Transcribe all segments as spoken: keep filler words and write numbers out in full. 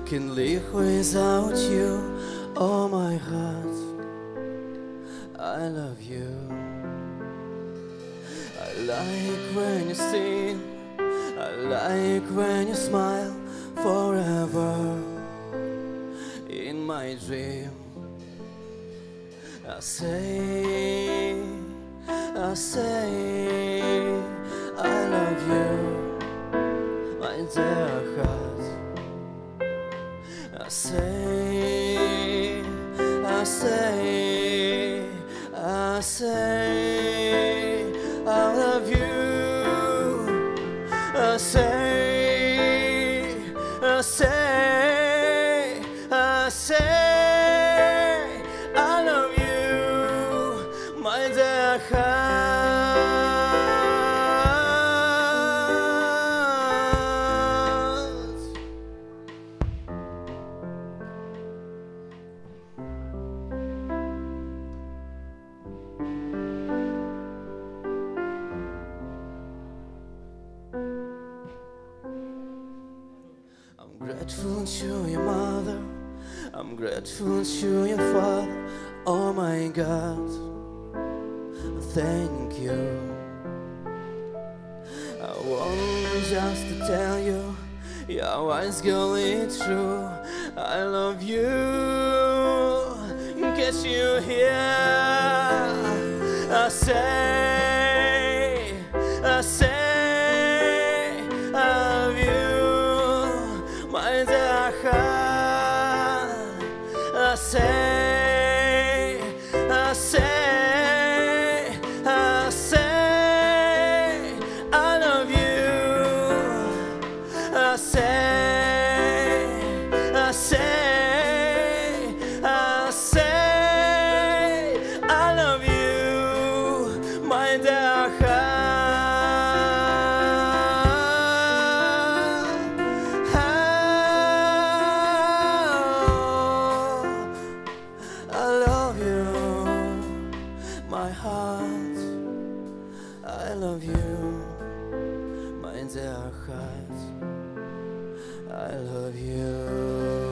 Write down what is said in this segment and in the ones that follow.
can live without you. Oh my heart, I love you. I like when you sing, I like when you smile. Forever in my dream, I say, I say, I love you, my dear heart. I say, I say, I say, I love you. I say, I say, I say, I love you, my dear heart. I'm grateful to your mother, I'm grateful to your father. Oh my God, thank you. I want just to tell you, your wise girl, it's true. I love you, in case you hear. I say, I say, I love you, my dear heart. I say, I say, I say, I love you. I say, I say, I say, I love you, my dear heart. I love you, my heart. I love you, my dear heart. I love you.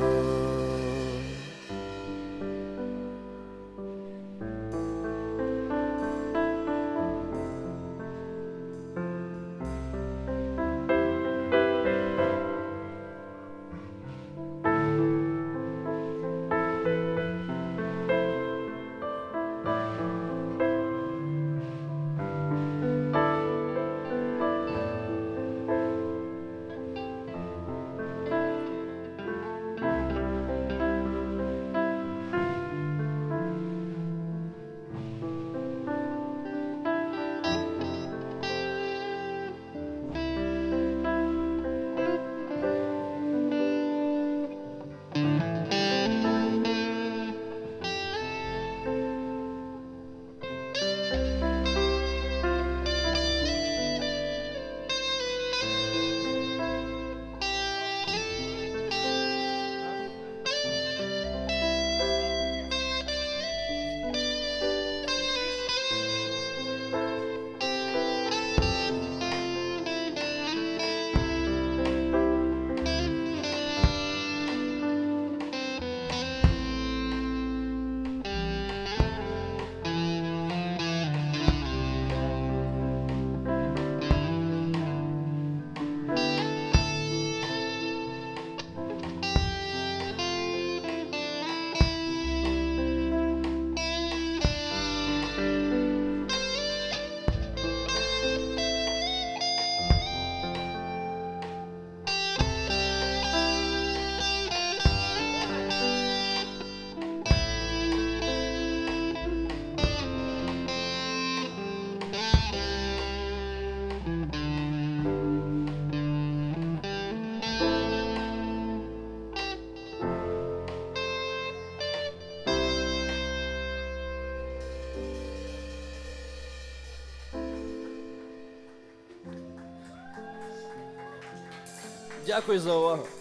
Дякую за увагу.